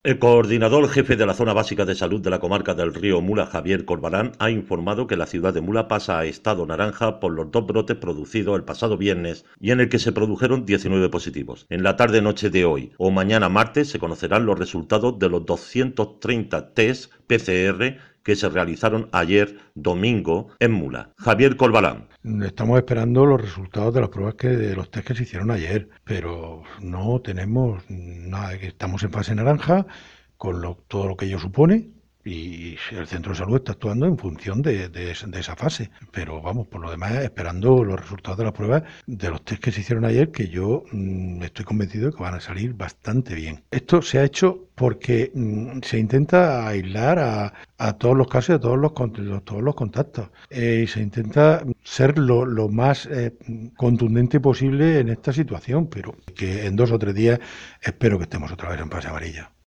El coordinador jefe de la Zona Básica de Salud de la comarca del Río Mula, Javier Corbalán, ha informado que la ciudad de Mula pasa a estado naranja por los dos brotes producidos el pasado viernes y en el que se produjeron 19 positivos. En la tarde-noche de hoy o mañana martes se conocerán los resultados de los 230 test PCR que se realizaron ayer domingo en Mula. Javier Corbalán. Estamos esperando los resultados de las pruebas de los test que se hicieron ayer, pero no tenemos nada, que estamos en fase naranja, con todo lo que ello supone, y el centro de salud está actuando en función de esa fase. Pero vamos, por lo demás, esperando los resultados de las pruebas de los test que se hicieron ayer, que yo estoy convencido de que van a salir bastante bien. Esto se ha hecho porque se intenta aislar a todos los casos y a todos los contactos. Y se intenta ser lo más contundente posible en esta situación, pero que en 2 o 3 días espero que estemos otra vez en fase amarilla.